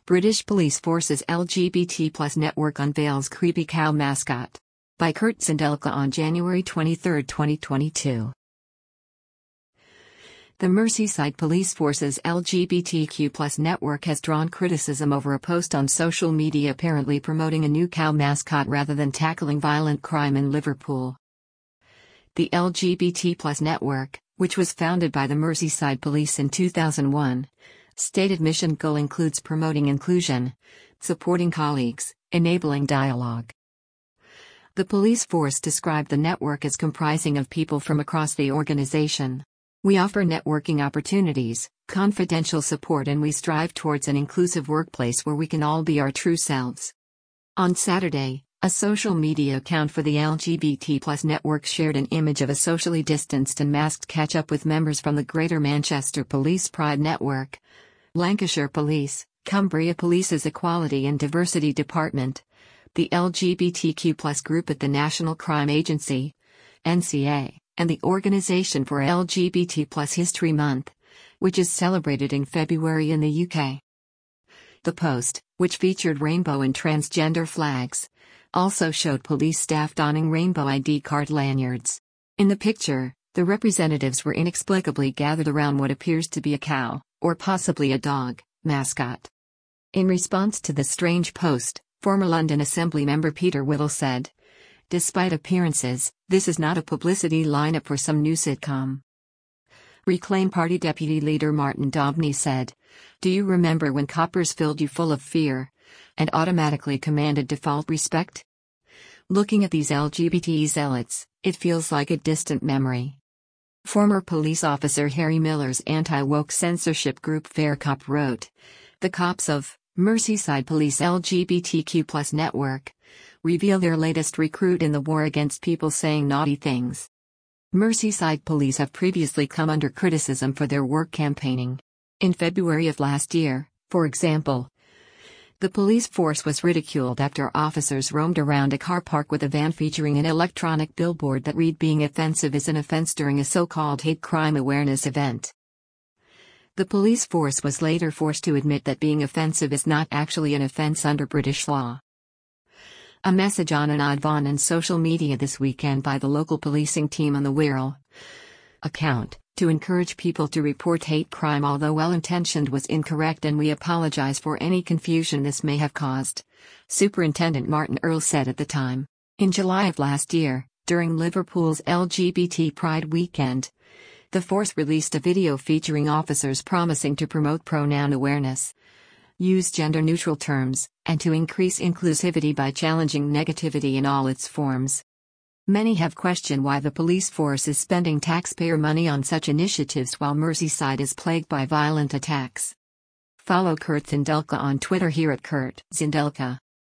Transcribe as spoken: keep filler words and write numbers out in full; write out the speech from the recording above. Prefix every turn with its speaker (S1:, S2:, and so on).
S1: British Police Force's L G B T plus network unveils creepy cow mascot. By Kurt Zindelka on January twenty-third, twenty twenty-two. The Merseyside Police Force's L G B T Q plus network has drawn criticism over a post on social media apparently promoting a new cow mascot rather than tackling violent crime in Liverpool. The L G B T plus network, which was founded by the Merseyside Police in two thousand one, stated mission goal includes promoting inclusion, supporting colleagues, enabling dialogue. The police force described the network as comprising of people from across the organization. We offer networking opportunities, confidential support, and we strive towards an inclusive workplace where we can all be our true selves. On Saturday, a social media account for the L G B T plus network shared an image of a socially distanced and masked catch-up with members from the Greater Manchester Police Pride Network, Lancashire Police, Cumbria Police's Equality and Diversity Department, the L G B T Q plus group at the National Crime Agency, N C A, and the Organisation for L G B T plus History Month, which is celebrated in February in the U K. The post, which featured rainbow and transgender flags, also showed police staff donning rainbow I D card lanyards. In the picture, the representatives were inexplicably gathered around what appears to be a cow, or possibly a dog, mascot. In response to the strange post, former London Assembly member Peter Whittle said, "Despite appearances, this is not a publicity lineup for some new sitcom." Reclaim Party Deputy Leader Martin Daubney said, "Do you remember when coppers filled you full of fear and automatically commanded default respect? Looking at these L G B T zealots, it feels like a distant memory." Former police officer Harry Miller's anti-woke censorship group Fair Cop wrote, "The cops of Merseyside Police L G B T Q plus network reveal their latest recruit in the war against people saying naughty things." Merseyside Police have previously come under criticism for their work campaigning. In February of last year, for example, the police force was ridiculed after officers roamed around a car park with a van featuring an electronic billboard that read "Being offensive is an offense" during a so-called hate crime awareness event. The police force was later forced to admit that being offensive is not actually an offense under British law. A message on an Advan and social media this weekend by the local policing team on the Wirral account, to encourage people to report hate crime although well-intentioned, was incorrect and we apologize for any confusion this may have caused, Superintendent Martin Earl said at the time. In July of last year, during Liverpool's L G B T Pride weekend, the force released a video featuring officers promising to promote pronoun awareness, use gender-neutral terms, and to increase inclusivity by challenging negativity in all its forms. Many have questioned why the police force is spending taxpayer money on such initiatives while Merseyside is plagued by violent attacks. Follow Kurt Zindelka on Twitter here at Kurt Zindelka.